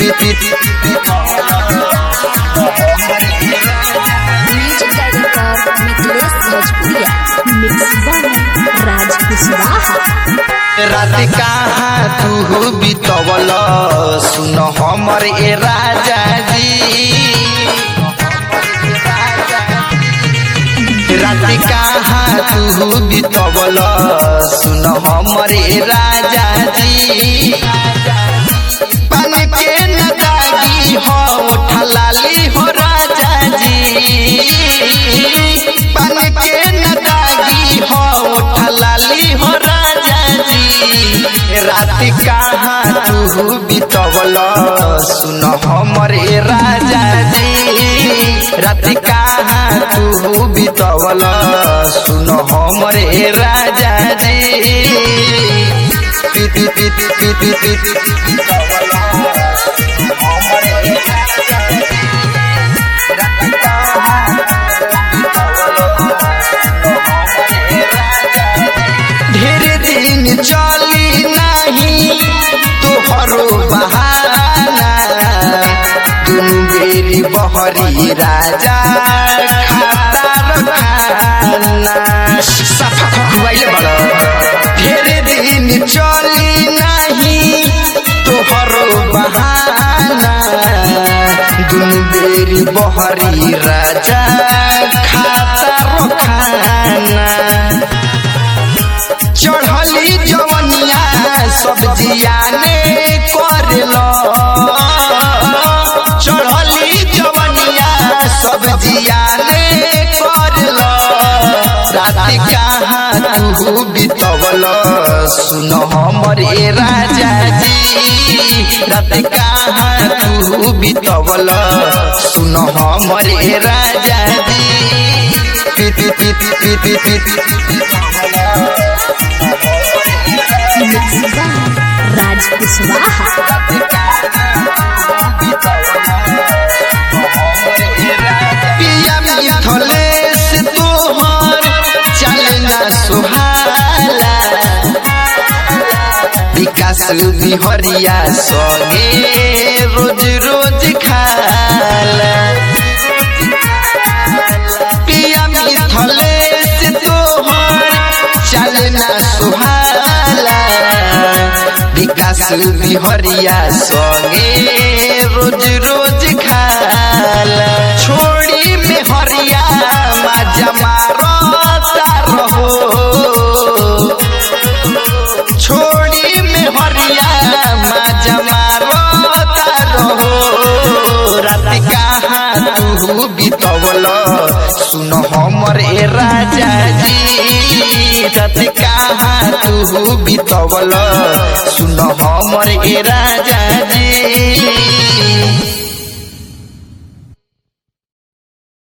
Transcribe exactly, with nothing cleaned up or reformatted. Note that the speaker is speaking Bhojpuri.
म्यूजिक डायरेक्टर मिथिलेश भोजपुरिया, मिक्स बाय राज कुशवाहा। रात कहाँ तू बितवल सुन हमर ए राजा जी, रात कहाँ तू बितवल सुन हमर ए राजा जी। पान के नदागी हो ठलाली हो राजा जी, पान के नदागी हो ठलाली हो राजा जी। रात कहाँ तू बितवल सुन हमर ए राजा जी, रात कहाँ तू बितवल सुन हमर ए राजा जी। ढेर दिन चली नहीं तोहरो बहाना, दुनु बेरी बहरी राजा खाता रखाना सफा खुआइले बड़। ढेर दिन चली नहीं तोहरो बहाना, दुनु बेरी बहरी राजा खाता रखाना। चढ़ली जवनिया सब्जिया ने करलो, चढ़ली जवनिया सब्जिया ने करलो। रात कहाँ तू बितवल सुन हमर ए राजा जी, रात कहाँ तू बितवल सुन हमर ए राजा जी। Mix by Raj Kushwaha. पिया मिथलेश तोहर चलना सुहाला, विकास बिहरिया संगे रोज रोज खाला। पिया मिथलेश तोहर चलना सुहाला, विकास बिहरिया संगे रोज रोज खाला। छोड़ी में हरिया माजा मारता रहो, छोड़ी में हरिया माजा मारता रहो। रात कहाँ तू बितवल सुन हमर ए राजा जी, रात कहाँ तू बितवल सुन हमर ए